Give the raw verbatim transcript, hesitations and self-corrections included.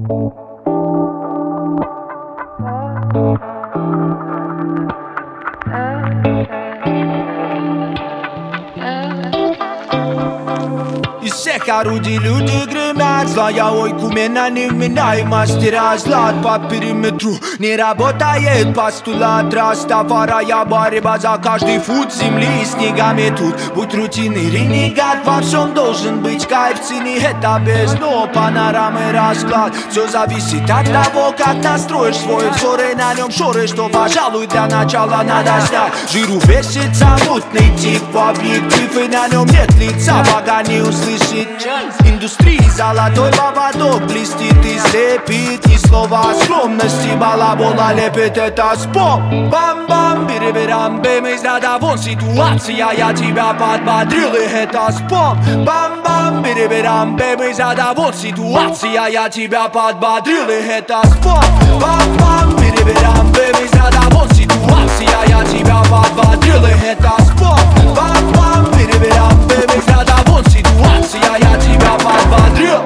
Из всех орудий люди гремят. Злая ойкумена невменяема. Стирая злат по периметру. Не работает постулат Растафарая, борьба за каждый фут земли и снегами тут. Будь рутинный ренегат, во всем должен быть кайф. Цени это без но панорамы расклад. Все зависит от того, как настроишь свой взор и на нем шоры, что, пожалуй, для начала надо снять. Жиру весится мутный тип в объектив, и на нем нет лица, пока не услышит. Индустрии золотой поводок блестит и слепит. Ни слова о скромности, балабола лепит это спом. Бам-бам, бирибирам-бэм, из ряда вон ситуация, я тебя подбодрил, и это спом. Бам-бам, бирибирам-бэм, из ряда вон ситуация, я тебя подбодрил, и это спом. Бам-бам, бирибирам-бэм, из ряда вон ситуация, я тебя подбодрил, и это спом. Бам-бам, бирибирам-бэм, из ряда вон ситуация, я тебя подбодрил.